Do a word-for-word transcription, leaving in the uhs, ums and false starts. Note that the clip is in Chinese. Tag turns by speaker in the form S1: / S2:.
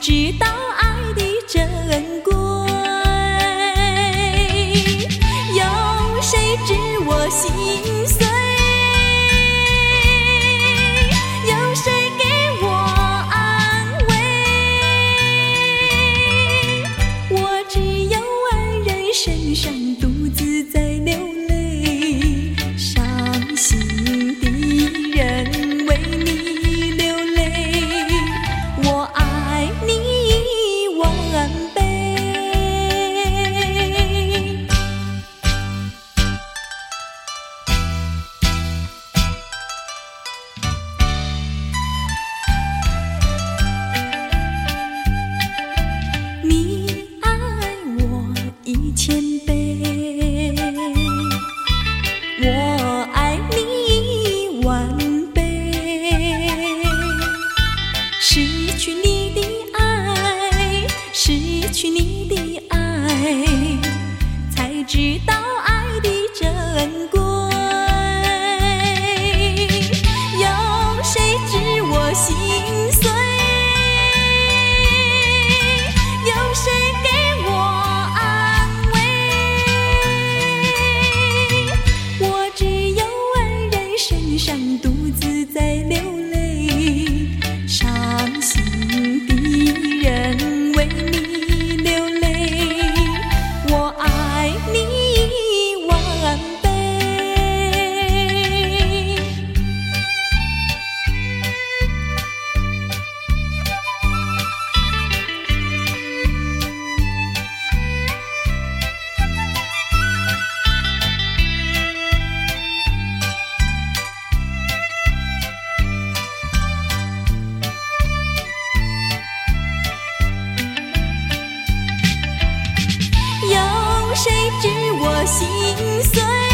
S1: 知道爱的珍贵。有谁知我心碎？有谁给我安慰？我只有爱人身上独自在流泪，伤心的人为你流泪，我爱你万倍。你爱我一千倍，我爱你一万倍。失去你的爱，失去你的爱，才知道爱的珍贵。有谁知我心碎？有谁给我安慰？我只有爱人身上独自在流泪，伤心的人为你流泪，我爱你万倍。有谁知我心碎？